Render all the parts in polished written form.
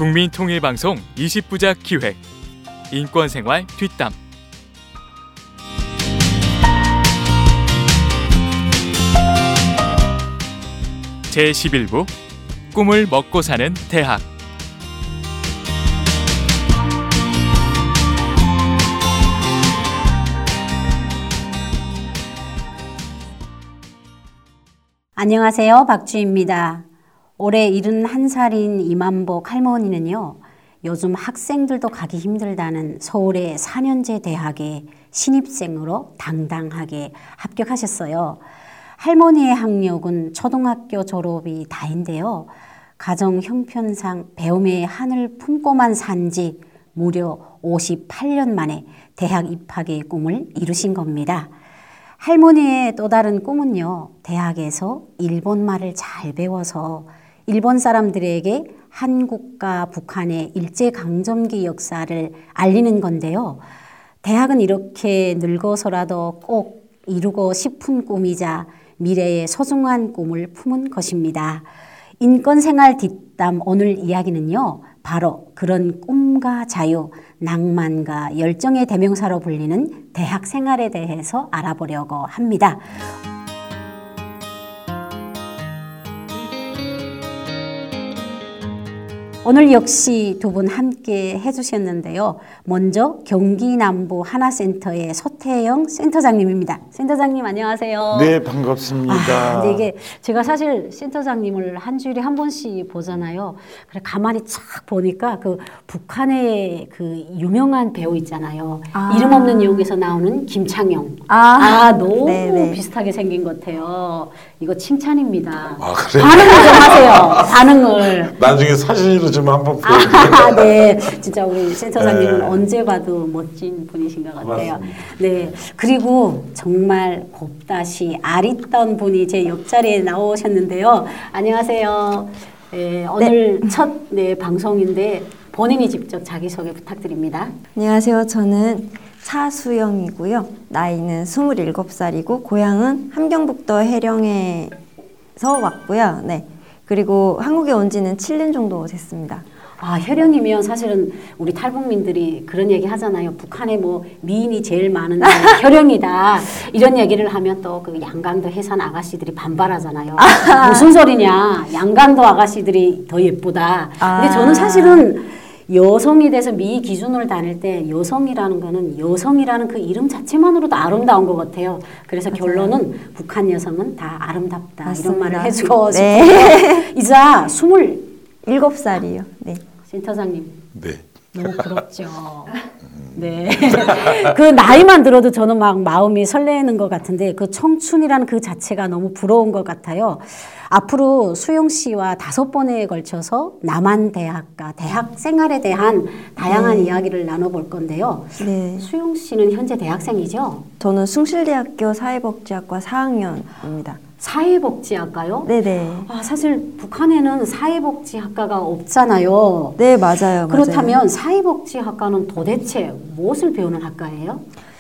국민통일방송 20부작 기획 인권생활 뒷담 제11부 꿈을 먹고 사는 대학. 안녕하세요. 박주희입니다. 올해 71살인 이만복 할머니는요, 요즘 학생들도 가기 힘들다는 서울의 4년제 대학에 신입생으로 당당하게 합격하셨어요. 할머니의 학력은 초등학교 졸업이 다인데요. 가정 형편상 배움의 한을 품고만 산 지 무려 58년 만에 대학 입학의 꿈을 이루신 겁니다. 할머니의 또 다른 꿈은요, 대학에서 일본말을 잘 배워서 일본 사람들에게 한국과 북한의 일제강점기 역사를 알리는 건데요. 대학은 이렇게 늙어서라도 꼭 이루고 싶은 꿈이자 미래의 소중한 꿈을 품은 것입니다. 인권생활 뒷담 오늘 이야기는요, 바로 그런 꿈과 자유, 낭만과 열정의 대명사로 불리는 대학 생활에 대해서 알아보려고 합니다. 오늘 역시 두 분 함께 해주셨는데요. 먼저 경기 남부 하나센터의 소태영 센터장님입니다. 센터장님 안녕하세요. 네, 반갑습니다. 근데 이게 제가 사실 센터장님을 한 주일에 한 번씩 보잖아요. 그래 가만히 착 보니까 그 북한의 그 유명한 배우 있잖아요. 이름 없는 영웅에서 나오는 김창영. 너무 네네. 비슷하게 생긴 것 같아요. 이거 칭찬입니다. 그래요? 반응을 좀 하세요. 반응을. 나중에 사진으로 좀 한번 보여주세요. 네, 진짜 우리 센터장님은 네. 언제 봐도 멋진 분이신 것 같아요. 맞습니다. 네, 그리고 정말 곱다시 아리따운 분이 제 옆자리에 나오셨는데요. 안녕하세요. 오늘 첫 방송인데 본인이 직접 자기소개 부탁드립니다. 안녕하세요. 저는 차수영이고요. 나이는 27살이고 고향은 함경북도 해령에서 왔고요. 네. 그리고 한국에 온 지는 7년 정도 됐습니다. 혈령이면 사실은 우리 탈북민들이 그런 얘기 하잖아요. 북한에 뭐 미인이 제일 많은 혈령이다. 이런 얘기를 하면 또 그 양강도 해산 아가씨들이 반발하잖아요. 무슨 소리냐. 양강도 아가씨들이 더 예쁘다. 근데 저는 사실은 여성이 돼서 미 기준으로 다닐 때 여성이라는 거는 여성이라는 그 이름 자체만으로도 아름다운 것 같아요. 그래서 맞아요. 결론은 북한 여성은 다 아름답다. 맞습니다. 이런 말을 해주고 싶어요. 이자 27살이요. 네. 센터장님. 네. 너무 부럽죠. 네. 그 나이만 들어도 저는 막 마음이 설레는 것 같은데 그 청춘이라는 그 자체가 너무 부러운 것 같아요. 앞으로 수영 씨와 5번에 걸쳐서 남한대학과 대학 생활에 대한 다양한 이야기를 나눠볼 건데요. 네. 수영 씨는 현재 대학생이죠? 저는 숭실대학교 사회복지학과 4학년입니다. 사회복지학과요? 네네. 사실 북한에는 사회복지학과가 없잖아요. 네, 맞아요. 그렇다면 맞아요. 사회복지학과는 도대체 무엇을 배우는 학과예요?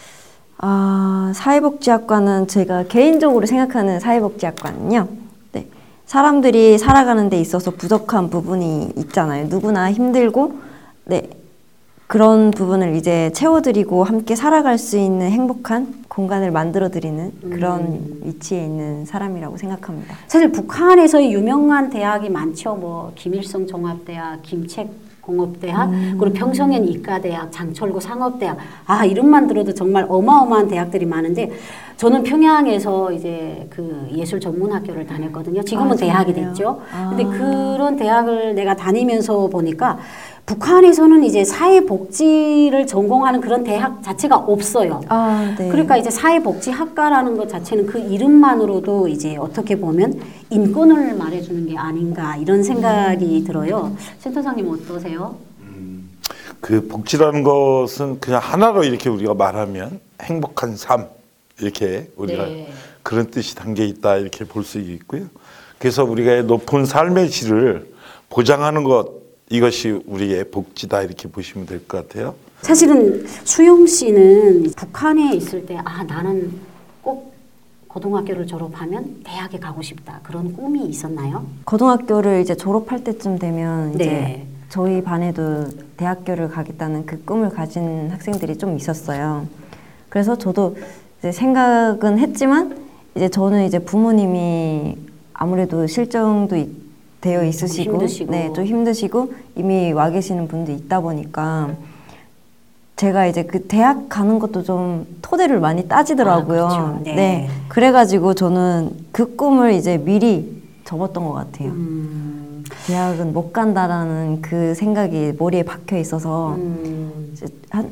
사회복지학과는 제가 개인적으로 생각하는 사회복지학과는요. 네. 사람들이 살아가는 데 있어서 부족한 부분이 있잖아요. 누구나 힘들고, 네. 그런 부분을 이제 채워드리고 함께 살아갈 수 있는 행복한 공간을 만들어드리는 그런 위치에 있는 사람이라고 생각합니다. 사실 북한에서 유명한 대학이 많죠. 뭐 김일성 종합대학, 김책공업대학, 그리고 평성현 이과대학, 장철구 상업대학. 이름만 들어도 정말 어마어마한 대학들이 많은데 저는 평양에서 이제 그 예술 전문학교를 다녔거든요. 지금은 대학이 됐죠. 근데 그런 대학을 내가 다니면서 보니까 북한에서는 이제 사회복지를 전공하는 그런 대학 자체가 없어요. 네. 그러니까 이제 사회복지학과라는 것 자체는 그 이름만으로도 이제 어떻게 보면 인권을 말해주는 게 아닌가 이런 생각이 들어요. 센터장님 어떠세요? 그 복지라는 것은 그냥 하나로 이렇게 우리가 말하면 행복한 삶 이렇게 우리가 그런 뜻이 담겨 있다 이렇게 볼 수 있고요. 그래서 우리가 높은 삶의 질을 보장하는 것 이것이 우리의 복지다 이렇게 보시면 될 것 같아요. 사실은 수영 씨는 북한에 있을 때 나는 꼭 고등학교를 졸업하면 대학에 가고 싶다 그런 꿈이 있었나요? 고등학교를 이제 졸업할 때쯤 되면 이제 저희 반에도 대학교를 가겠다는 그 꿈을 가진 학생들이 좀 있었어요. 그래서 저도 이제 생각은 했지만 이제 저는 이제 부모님이 아무래도 실정도 되어 있으시고, 힘드시고. 네, 좀 힘드시고 이미 와 계시는 분도 있다 보니까 제가 이제 그 대학 가는 것도 좀 토대를 많이 따지더라고요. 그렇죠. 네. 네, 그래가지고 저는 그 꿈을 이제 미리 접었던 것 같아요. 대학은 못 간다라는 그 생각이 머리에 박혀 있어서 이제 한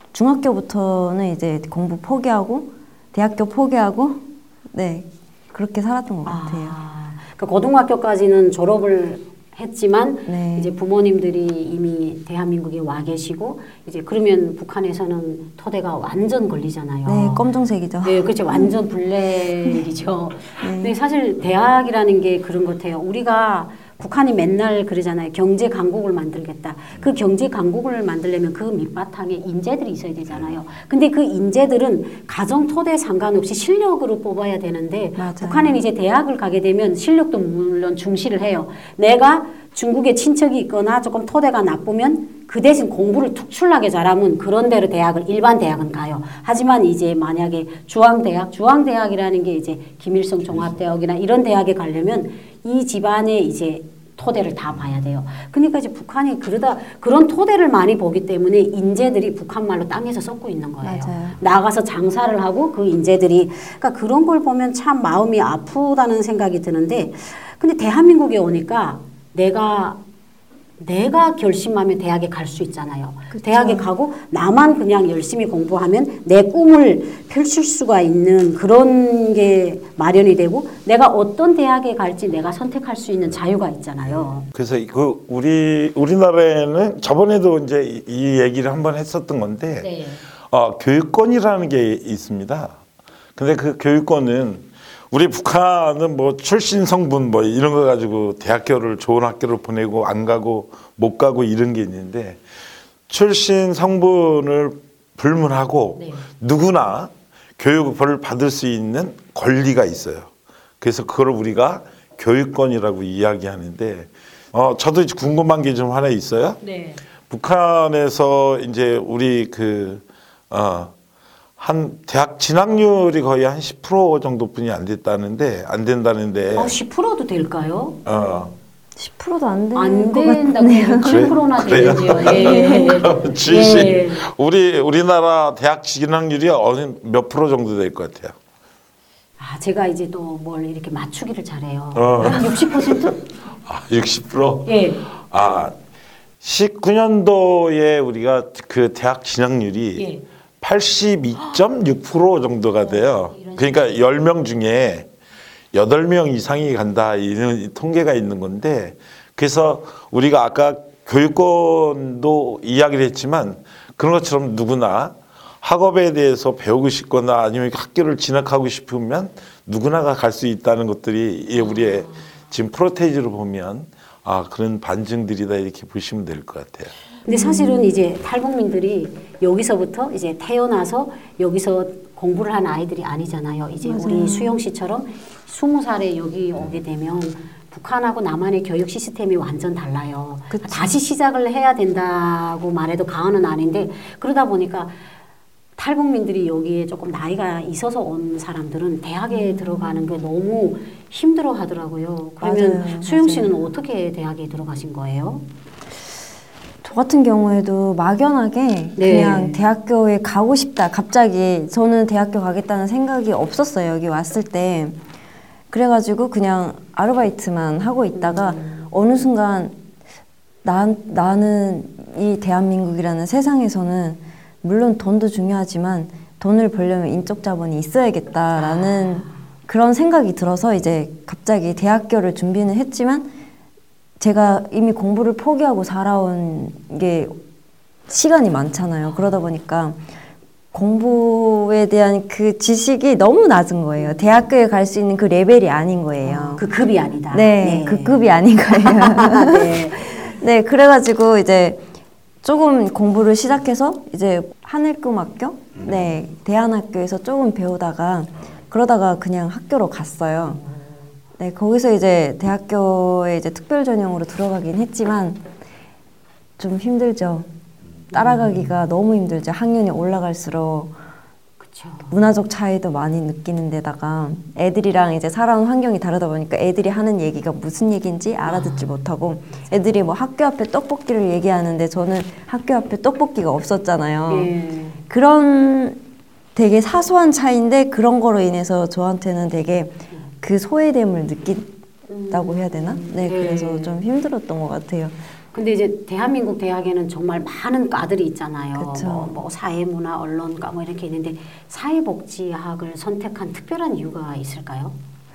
중학교부터는 이제 공부 포기하고 대학교 포기하고 네 그렇게 살았던 것 같아요. 그러니까 고등학교까지는 졸업을 했지만 네. 이제 부모님들이 이미 대한민국에 와 계시고 이제 그러면 북한에서는 토대가 완전 걸리잖아요. 네, 검정색이죠. 네, 그렇죠. 완전 블랙이죠. 근데 사실 대학이라는 게 그런 것 같아요. 우리가 북한이 맨날 그러잖아요. 경제 강국을 만들겠다. 그 경제 강국을 만들려면 그 밑바탕에 인재들이 있어야 되잖아요. 근데 그 인재들은 가정 토대 상관없이 실력으로 뽑아야 되는데 맞아요. 북한은 이제 대학을 가게 되면 실력도 물론 중시를 해요. 내가 중국에 친척이 있거나 조금 토대가 나쁘면 그 대신 공부를 특출나게 잘하면 그런 데로 일반 대학은 가요. 하지만 이제 만약에 중앙대학이라는 게 이제 김일성 종합대학이나 이런 대학에 가려면 이 집안의 이제 토대를 다 봐야 돼요. 그러니까 이제 북한이 그런 토대를 많이 보기 때문에 인재들이 북한 말로 땅에서 썩고 있는 거예요. 맞아요. 나가서 장사를 하고 그 인재들이 그러니까 그런 걸 보면 참 마음이 아프다는 생각이 드는데 근데 대한민국에 오니까 내가 결심하면 대학에 갈 수 있잖아요. 그쵸. 대학에 가고 나만 그냥 열심히 공부하면 내 꿈을 펼칠 수가 있는 그런 게 마련이 되고 내가 어떤 대학에 갈지 내가 선택할 수 있는 자유가 있잖아요. 그래서 그 우리나라에는 저번에도 이제 이 얘기를 한번 했었던 건데 네. 교육권이라는 게 있습니다. 근데 그 교육권은 우리 북한은 뭐 출신 성분 뭐 이런 거 가지고 대학교를 좋은 학교를 보내고 안 가고 못 가고 이런 게 있는데 출신 성분을 불문하고 네. 누구나 교육을 받을 수 있는 권리가 있어요. 그래서 그걸 우리가 교육권이라고 이야기하는데 저도 궁금한 게 좀 하나 있어요. 네. 북한에서 이제 우리 한 대학 진학률이 거의 한 10% 정도뿐이 안 된다는데 10%도 될까요? 10%도 안 되는 안 것 된다고 같네요. 7%나 그래요? 되는데요. 예. 그럼 주시 예. 우리나라 대학 진학률이 어느 몇 프로 정도 될 것 같아요? 제가 이제 또 뭘 이렇게 맞추기를 잘해요. 한 60%? 60%? 예. 19년도에 우리가 그 대학 진학률이 예. 82.6% 정도가 돼요. 그러니까 10명 중에 8명 이상이 간다 이런 통계가 있는 건데 그래서 우리가 아까 교육권도 이야기를 했지만 그런 것처럼 누구나 학업에 대해서 배우고 싶거나 아니면 학교를 진학하고 싶으면 누구나가 갈 수 있다는 것들이 우리의 지금 프로테이지로 보면 그런 반증들이다 이렇게 보시면 될 것 같아요. 근데 사실은 이제 탈북민들이 여기서부터 이제 태어나서 여기서 공부를 한 아이들이 아니잖아요. 이제 맞아요. 우리 수영 씨처럼 20살에 여기 오게 되면 북한하고 남한의 교육 시스템이 완전 달라요. 그쵸. 다시 시작을 해야 된다고 말해도 과언은 아닌데 그러다 보니까 탈북민들이 여기에 조금 나이가 있어서 온 사람들은 대학에 들어가는 게 너무 힘들어 하더라고요. 그러면 맞아요. 수영 씨는 맞아요. 어떻게 대학에 들어가신 거예요? 저 같은 경우에도 막연하게 네. 그냥 대학교에 가고 싶다. 갑자기 저는 대학교 가겠다는 생각이 없었어요. 여기 왔을 때. 그래가지고 그냥 아르바이트만 하고 있다가 어느 순간 나는 이 대한민국이라는 세상에서는 물론 돈도 중요하지만 돈을 벌려면 인적 자본이 있어야겠다라는 그런 생각이 들어서 이제 갑자기 대학교를 준비는 했지만 제가 이미 공부를 포기하고 살아온 게 시간이 많잖아요. 그러다 보니까 공부에 대한 그 지식이 너무 낮은 거예요. 대학교에 갈 수 있는 그 레벨이 아닌 거예요. 그 급이 아니다. 네, 그 급이 아닌 거예요. 네. 네, 그래가지고 이제 조금 공부를 시작해서 이제 하늘꿈학교, 네, 대안학교에서 조금 배우다가 그러다가 그냥 학교로 갔어요. 네, 거기서 이제 대학교에 이제 특별 전형으로 들어가긴 했지만 좀 힘들죠. 따라가기가 너무 힘들죠. 학년이 올라갈수록 그쵸. 문화적 차이도 많이 느끼는 데다가 애들이랑 이제 살아온 환경이 다르다 보니까 애들이 하는 얘기가 무슨 얘기인지 알아듣지 못하고 애들이 뭐 학교 앞에 떡볶이를 얘기하는데 저는 학교 앞에 떡볶이가 없었잖아요. 예. 그런 되게 사소한 차이인데 그런 거로 인해서 저한테는 되게 그 소외됨을 느낀다고 해야 되나? 네, 그래서 좀 힘들었던 것 같아요. 근데 이제 대한민국 대학에는 정말 많은 과들이 있잖아요. 그쵸. 뭐 사회문화, 언론과 뭐 이렇게 있는데 사회복지학을 선택한 특별한 이유가 있을까요?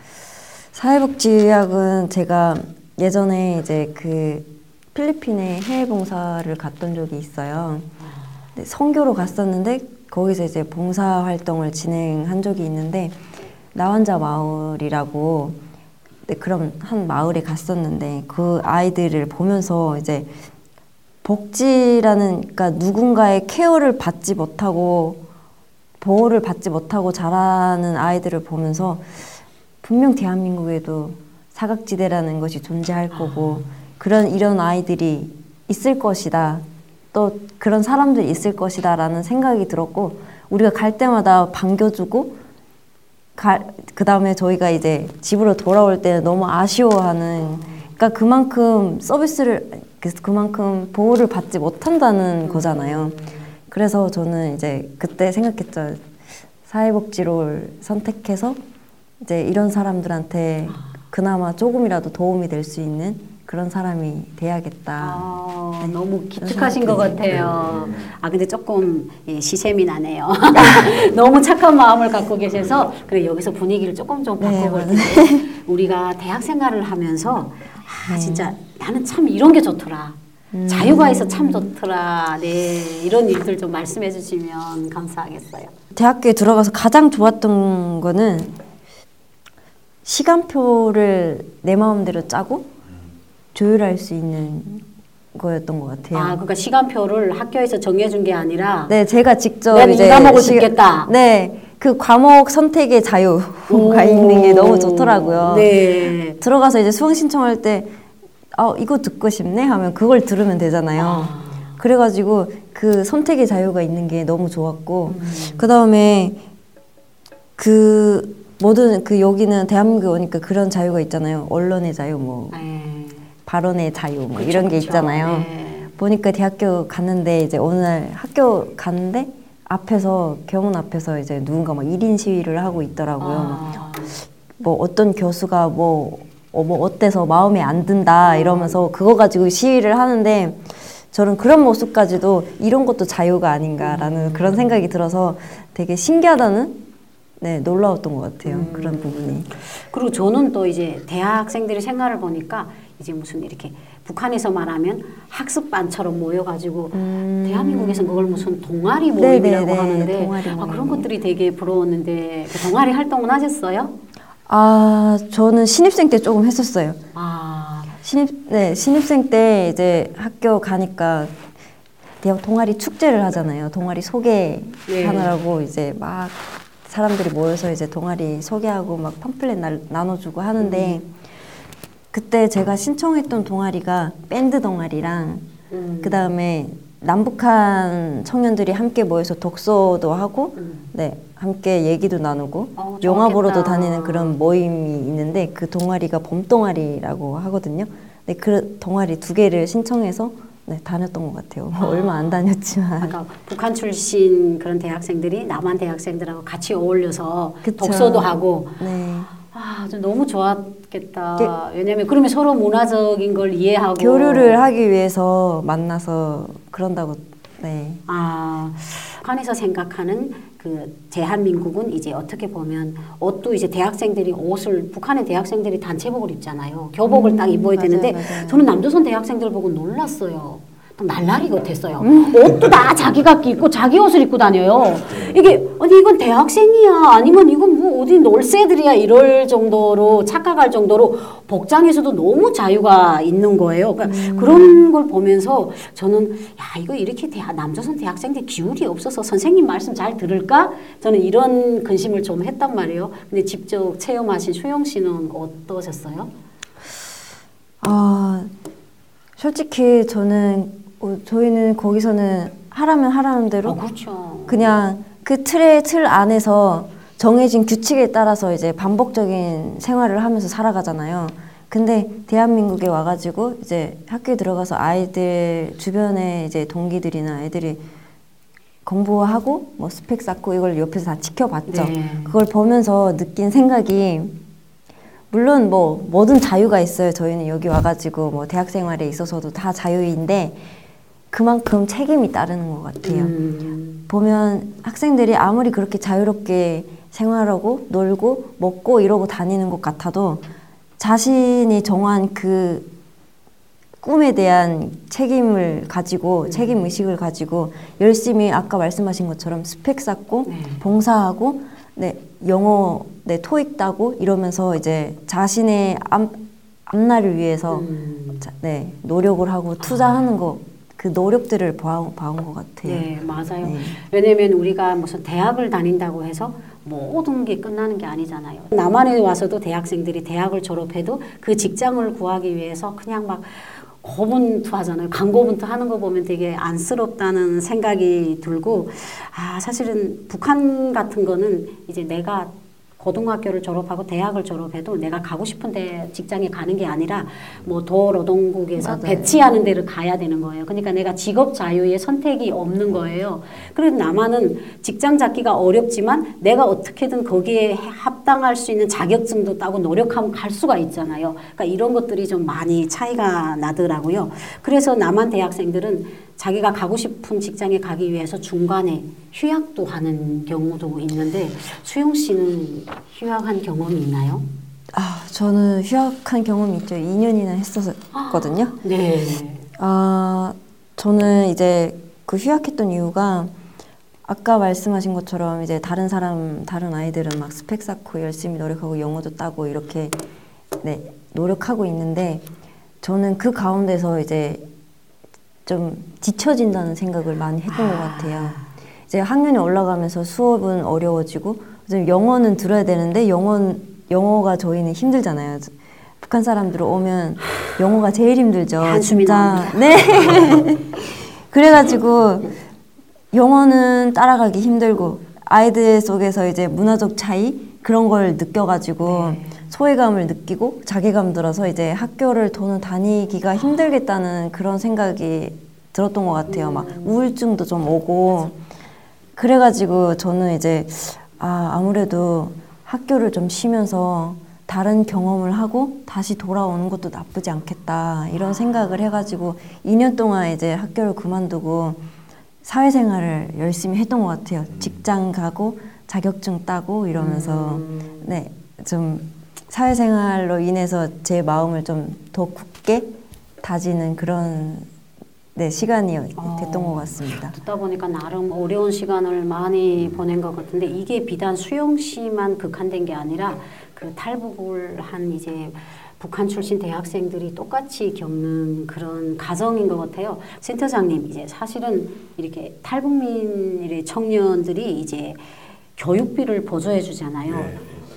사회복지학은 제가 예전에 이제 그 필리핀에 해외 봉사를 갔던 적이 있어요. 네, 선교로 갔었는데 거기서 이제 봉사 활동을 진행한 적이 있는데 나환자 마을이라고 네, 그런 한 마을에 갔었는데 그 아이들을 보면서 이제 복지라는 그러니까 누군가의 케어를 받지 못하고 보호를 받지 못하고 자라는 아이들을 보면서 분명 대한민국에도 사각지대라는 것이 존재할 거고 이런 아이들이 있을 것이다. 또 그런 사람들이 있을 것이다 라는 생각이 들었고 우리가 갈 때마다 반겨주고 그 다음에 저희가 이제 집으로 돌아올 때는 너무 아쉬워하는 그러니까 그만큼 그만큼 보호를 받지 못한다는 거잖아요. 그래서 저는 이제 그때 생각했죠. 사회복지를 선택해서 이제 이런 사람들한테 그나마 조금이라도 도움이 될 수 있는 그런 사람이 돼야겠다. 네, 너무 기특하신 것 같아요. 근데 조금 시샘이 나네요. 너무 착한 마음을 갖고 계셔서 그래 여기서 분위기를 조금 좀 바꿔볼 텐데 우리가 대학 생활을 하면서 진짜 나는 참 이런 게 좋더라. 자유가 있어 참 좋더라. 네, 이런 일들 좀 말씀해 주시면 감사하겠어요. 대학교에 들어가서 가장 좋았던 거는 시간표를 내 마음대로 짜고 조율할 수 있는 거였던 것 같아요. 그러니까 시간표를 학교에서 정해준 게 아니라 네, 제가 직접 내가 이제 이 과목을 듣겠다. 네, 그 과목 선택의 자유가 있는 게 너무 좋더라고요. 네. 들어가서 이제 수강 신청할 때 이거 듣고 싶네 하면 그걸 들으면 되잖아요. 그래가지고 그 선택의 자유가 있는 게 너무 좋았고 그 다음에 여기는 대한민국에 오니까 그런 자유가 있잖아요. 언론의 자유, 뭐 발언의 자유, 뭐 그쵸, 이런 게 그쵸. 있잖아요. 네. 보니까 대학교 갔는데 이제 어느 날 학교 갔는데 교문 앞에서 이제 누군가 막 1인 시위를 하고 있더라고요. 뭐 어떤 교수가 뭐 어때서 마음에 안 든다 이러면서 그거 가지고 시위를 하는데 저는 그런 모습까지도 이런 것도 자유가 아닌가라는 그런 생각이 들어서 되게 신기하다는 놀라웠던 것 같아요. 그런 부분이. 그리고 저는 또 이제 대학생들의 생활을 보니까 이제 무슨 이렇게 북한에서 말하면 학습반처럼 모여가지고 대한민국에서 그걸 무슨 동아리 모임이라고 하는데 동아리 모임. 그런 것들이 되게 부러웠는데 그 동아리 활동은 하셨어요? 저는 신입생 때 조금 했었어요. 신입생 때 이제 학교 가니까 대학 동아리 축제를 하잖아요. 동아리 소개하느라고 이제 막 사람들이 모여서 이제 동아리 소개하고 막 팜플렛 나눠주고 하는데 그때 제가 신청했던 동아리가 밴드 동아리랑 그 다음에 남북한 청년들이 함께 모여서 독서도 하고 함께 얘기도 나누고 영화 보러도 다니는 그런 모임이 있는데 그 동아리가 봄동아리라고 하거든요. 그 동아리 2개를 신청해서 다녔던 것 같아요. 얼마 안 다녔지만. 그러니까 북한 출신 그런 대학생들이 남한 대학생들하고 같이 어울려서 그쵸. 독서도 하고 좀 너무 좋았겠다. 왜냐면 그러면 서로 문화적인 걸 이해하고 교류를 하기 위해서 만나서 그런다고. 북한에서 생각하는 그 대한민국은 이제 어떻게 보면 옷도 이제 대학생들이 북한의 대학생들이 단체복을 입잖아요. 교복을 딱 입어야 되는데 맞아요. 저는 남조선 대학생들 보고 놀랐어요. 날라리 같았어요. 옷도 다 자기가 입고 자기 옷을 입고 다녀요. 이게 아니 이건 대학생이야 아니면 이건 뭐 어디 놀새들이야 이럴 정도로 착각할 정도로 복장에서도 너무 자유가 있는 거예요. 그러니까 그런 걸 보면서 저는 이거 이렇게 남조선 대학생들 기울이 없어서 선생님 말씀 잘 들을까? 저는 이런 근심을 좀 했단 말이에요. 근데 직접 체험하신 수영 씨는 어떠셨어요? 솔직히 저는 저희는 거기서는 하라면 하라는 대로 그렇죠. 그냥 그 틀 안에서 정해진 규칙에 따라서 이제 반복적인 생활을 하면서 살아가잖아요. 근데 대한민국에 와가지고 이제 학교에 들어가서 아이들 주변에 이제 동기들이나 애들이 공부하고 뭐 스펙 쌓고 이걸 옆에서 다 지켜봤죠. 네. 그걸 보면서 느낀 생각이 물론 뭐든 자유가 있어요. 저희는 여기 와가지고 뭐 대학 생활에 있어서도 다 자유인데 그만큼 책임이 따르는 것 같아요. 보면 학생들이 아무리 그렇게 자유롭게 생활하고 놀고 먹고 이러고 다니는 것 같아도 자신이 정한 그 꿈에 대한 책임을 가지고 책임의식을 가지고 열심히 아까 말씀하신 것처럼 스펙 쌓고 봉사하고 영어 토익 따고 이러면서 이제 자신의 앞날을 위해서 노력을 하고 투자하는 거 그 노력들을 봐온 것 같아요. 네, 맞아요. 왜냐면 우리가 무슨 대학을 다닌다고 해서 모든 게 끝나는 게 아니잖아요. 남한에 와서도 대학생들이 대학을 졸업해도 그 직장을 구하기 위해서 그냥 막 고분투하잖아요. 강고분투 하는 거 보면 되게 안쓰럽다는 생각이 들고, 사실은 북한 같은 거는 이제 내가 고등학교를 졸업하고 대학을 졸업해도 내가 가고 싶은 데 직장에 가는 게 아니라 뭐 도로노동국에서 맞아요. 배치하는 데를 가야 되는 거예요. 그러니까 내가 직업 자유의 선택이 없는 거예요. 그래도 남한은 직장 잡기가 어렵지만 내가 어떻게든 거기에 합당할 수 있는 자격증도 따고 노력하면 갈 수가 있잖아요. 그러니까 이런 것들이 좀 많이 차이가 나더라고요. 그래서 남한 대학생들은 자기가 가고 싶은 직장에 가기 위해서 중간에 휴학도 하는 경우도 있는데 수영 씨는 휴학한 경험이 있나요? 저는 휴학한 경험이 있죠. 2년이나 했었거든요. 네. 저는 이제 그 휴학했던 이유가 아까 말씀하신 것처럼 이제 다른 아이들은 막 스펙 쌓고 열심히 노력하고 영어도 따고 이렇게 노력하고 있는데 저는 그 가운데서 이제 좀 지쳐진다는 생각을 많이 했던 것 같아요. 이제 학년이 올라가면서 수업은 어려워지고 영어는 들어야 되는데 영어가 저희는 힘들잖아요. 북한 사람들 오면 영어가 제일 힘들죠. 한숨이 나옵니다. 네. 그래가지고 영어는 따라가기 힘들고 아이들 속에서 이제 문화적 차이 그런 걸 느껴가지고 소외감을 느끼고 자괴감 들어서 이제 학교를 더는 다니기가 힘들겠다는 그런 생각이 들었던 것 같아요. 막 우울증도 좀 오고 그래가지고 저는 이제 아무래도 학교를 좀 쉬면서 다른 경험을 하고 다시 돌아오는 것도 나쁘지 않겠다 이런 생각을 해가지고 2년 동안 이제 학교를 그만두고 사회생활을 열심히 했던 것 같아요. 직장 가고 자격증 따고 이러면서 좀 사회생활로 인해서 제 마음을 좀 더 굳게 다지는 그런 시간이 됐던 것 같습니다. 듣다 보니까 나름 어려운 시간을 많이 보낸 것 같은데 이게 비단 수영 씨만 극한된 게 아니라 그 탈북을 한 이제 북한 출신 대학생들이 똑같이 겪는 그런 가정인 것 같아요. 센터장님, 이제 사실은 이렇게 탈북민 청년들이 이제 교육비를 보조해 주잖아요.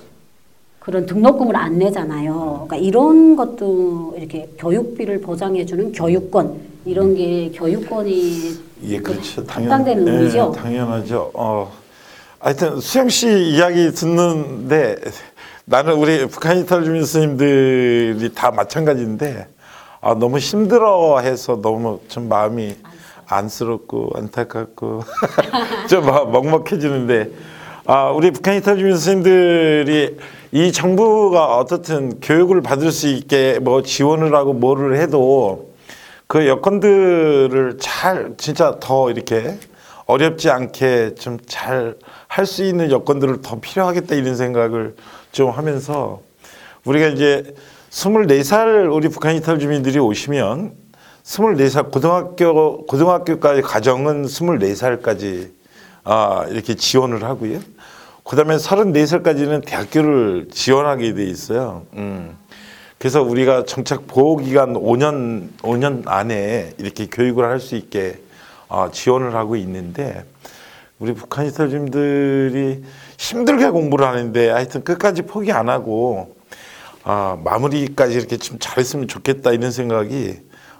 그런 등록금을 안 내잖아요. 그러니까 이런 것도 이렇게 교육비를 보장해주는 교육권 이런 게 교육권이 그렇죠. 해당되는 의미죠. 당연하죠. 하여튼 수영 씨 이야기 듣는데 나는 우리 북한 이탈 주민 스님들이 다 마찬가지인데 너무 힘들어해서 너무 좀 마음이 안쓰럽고 안타깝고 좀 먹먹해지는데 우리 북한 이탈 주민 스님들이 이 정부가 어떻든 교육을 받을 수 있게 뭐 지원을 하고 뭐를 해도 그 여건들을 잘 진짜 더 이렇게 어렵지 않게 좀 잘 할 수 있는 여건들을 더 필요하겠다 이런 생각을 좀 하면서 우리가 이제 24살 우리 북한 이탈 주민들이 오시면 24살 고등학교까지 가정은 24살까지 이렇게 지원을 하고요. 그다음에 34살까지는 대학교를 지원하게 돼 있어요. 그래서 우리가 정착 보호 기간 5년 안에 이렇게 교육을 할 수 있게 지원을 하고 있는데 우리 북한 이탈 주민들이 힘들게 공부를 하는데 하여튼 끝까지 포기 안 하고 마무리까지 이렇게 좀 잘했으면 좋겠다 이런 생각이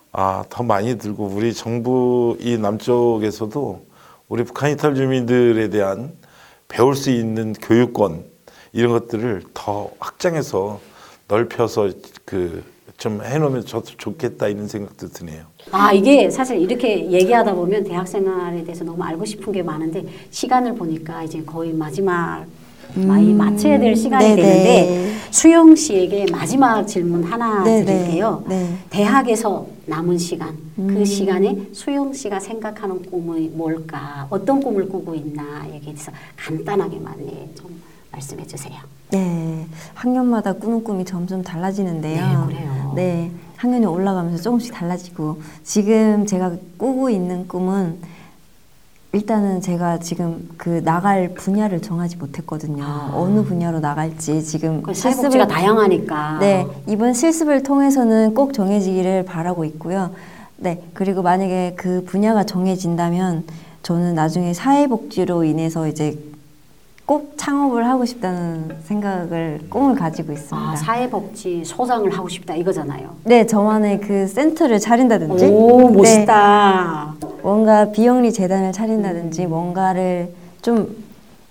더 많이 들고 우리 정부 이 남쪽에서도 우리 북한 이탈 주민들에 대한 배울 수 있는 교육권 이런 것들을 더 확장해서 넓혀서 좀 해놓으면 저도 좋겠다 이런 생각도 드네요. 이게 사실 이렇게 얘기하다 보면 대학 생활에 대해서 너무 알고 싶은 게 많은데 시간을 보니까 이제 거의 마지막 많이 마쳐야 될 시간이 네네. 되는데 수영 씨에게 마지막 질문 하나 네네. 드릴게요. 네. 대학에서 남은 시간, 그 시간에 수영 씨가 생각하는 꿈이 뭘까? 어떤 꿈을 꾸고 있나? 여기에 대해서 간단하게만 좀 말씀해 주세요. 네, 학년마다 꾸는 꿈이 점점 달라지는데요. 네, 그래요. 네, 학년이 올라가면서 조금씩 달라지고 지금 제가 꾸고 있는 꿈은 일단은 제가 지금 나갈 분야를 정하지 못했거든요. 어느 분야로 나갈지 지금 사회복지가 다양하니까. 네, 이번 실습을 통해서는 꼭 정해지기를 바라고 있고요. 네, 그리고 만약에 그 분야가 정해진다면 저는 나중에 사회복지로 인해서 이제 꼭 창업을 하고 싶다는 꿈을 가지고 있습니다. 사회복지 소장을 하고 싶다 이거잖아요. 네, 저만의 그 센터를 차린다든지. 오, 멋있다. 네, 뭔가 비영리 재단을 차린다든지 뭔가를 좀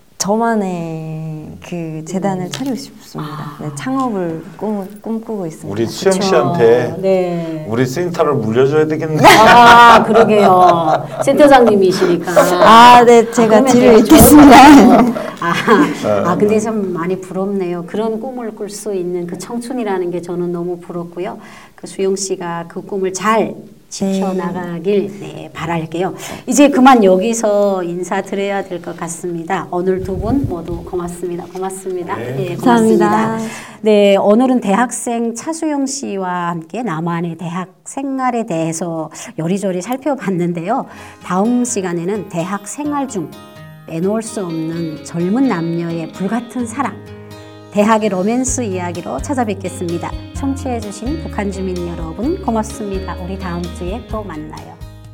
저만의 그 재단을 차리고 싶습니다. 네, 창업을 꿈꾸고 있습니다. 우리 수영 씨한테 네. 우리 센터를 물려줘야 되겠네. 그러게요. 센터장님이시니까. 네, 제가 그러면 뒤를 되게 잇겠습니다. 근데 참 많이 부럽네요. 그런 꿈을 꿀 수 있는 그 청춘이라는 게 저는 너무 부럽고요. 그 수영 씨가 그 꿈을 잘 지켜나가길 바랄게요. 이제 그만 여기서 인사드려야 될 것 같습니다. 오늘 두 분 모두 고맙습니다. 고맙습니다. 네. 고맙습니다. 감사합니다. 네, 오늘은 대학생 차수영 씨와 함께 나만의 대학 생활에 대해서 요리조리 살펴봤는데요. 다음 시간에는 대학 생활 중 빼놓을 수 없는 젊은 남녀의 불같은 사랑, 대학의 로맨스 이야기로 찾아뵙겠습니다. 청취해주신 북한 주민 여러분 고맙습니다. 우리 다음 주에 또 만나요.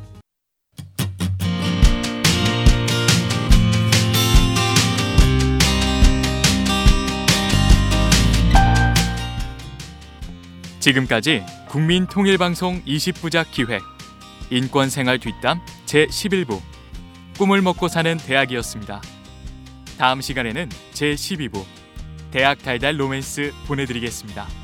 지금까지 국민통일방송 20부작 기획 인권생활 뒷담 제11부 꿈을 먹고 사는 대학이었습니다. 다음 시간에는 제12부 대학 달달 로맨스 보내드리겠습니다.